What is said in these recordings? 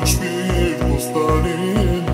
shpirt mos talin.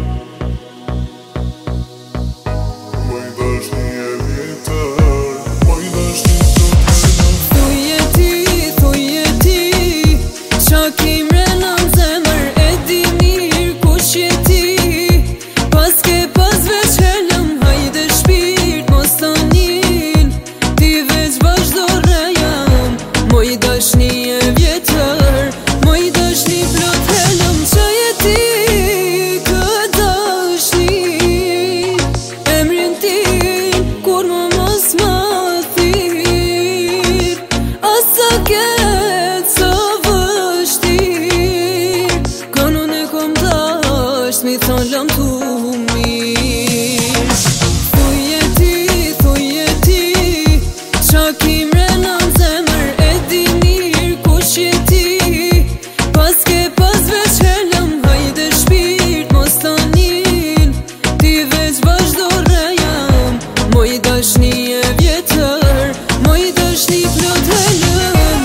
Moj dashni e vjetër, moj dashni Thuje ti, qa kimre në zemër e di mirë kush je ti. Pas ke pas veç helëm, hajde shpirt mos talin. Ti veç vazhdo rejam, moj dashni e vjetër, moj dashni plot helëm. Qa je ti këtë dashni, emrin tin kur më mos më thirr. Asa ketë së vështir, kanun e kom dasht mi thallam tu mirë. Thuje ti, qa kimre në zemër e di mirë kush je ti. Pas ke pas veç helëm, hajde shpirt mos talin. Ti veç vazhdo rejam, moj dashni e vjetër, moj dashni plot helëm.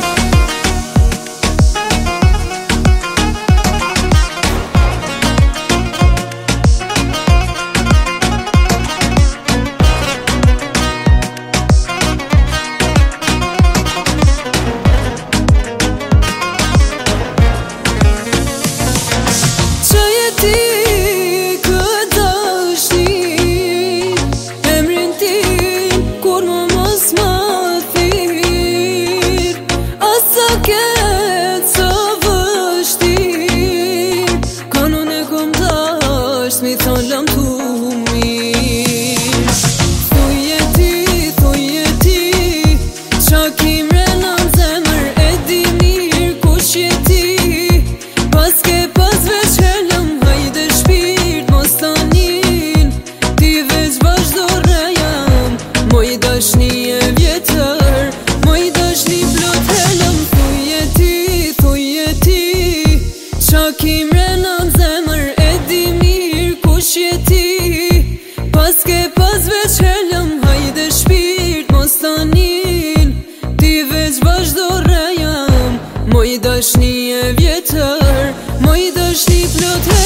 Qa je ti këtë dashni, emrin tin kur më mos më thirr. Asa ketë së vështir, kanun e kom dasht mi thallam tu mirë. Thuje ti, qa kimre në zemër e di mirë kush je ti. Pas ke pas veç helëm, hajde shpirt mos talin. Ti veç vazhdo rejam, moj dashni e vjetër, moj dashni plot helëm. Thuje ti, qa kimre në zemër e di mirë kush je ti. Pas ke pas veç helëm, hajde shpirt mos talin. Ti veç vazhdo rejam, moj dashni e vjetër, moj dashni plot helëm.